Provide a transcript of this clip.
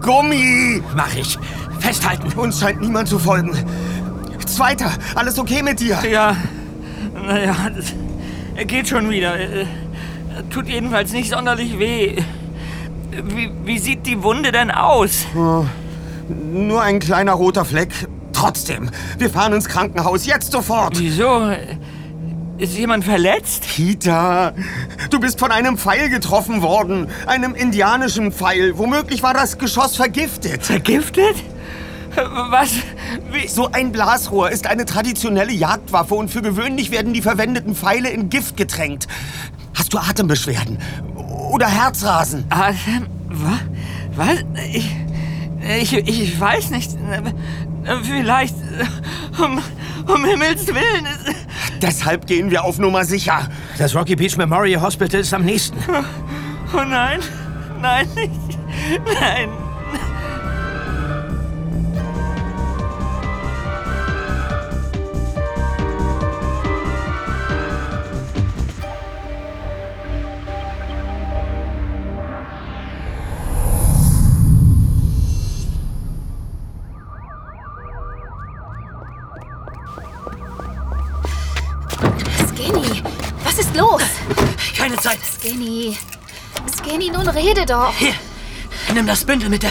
Gummi! Mach ich. Festhalten. Uns scheint niemand zu folgen. Zweiter, alles okay mit dir? Ja, naja, geht schon wieder. Tut jedenfalls nicht sonderlich weh. Wie sieht die Wunde denn aus? Oh, nur ein kleiner roter Fleck. Trotzdem, wir fahren ins Krankenhaus, jetzt sofort. Wieso? Ist jemand verletzt? Peter, du bist von einem Pfeil getroffen worden. Einem indianischen Pfeil. Womöglich war das Geschoss vergiftet. Vergiftet? Was? Wie? So ein Blasrohr ist eine traditionelle Jagdwaffe und für gewöhnlich werden die verwendeten Pfeile in Gift getränkt. Hast du Atembeschwerden? Oder Herzrasen? Atem? Was? Ich weiß nicht. Vielleicht. Um Himmels Willen. Deshalb gehen wir auf Nummer sicher. Das Rocky Beach Memorial Hospital ist am nächsten. Oh nein. Nein. Nein. Skinny, was ist los? Keine Zeit. Skinny, nun rede doch. Hier, nimm das Bündel mit der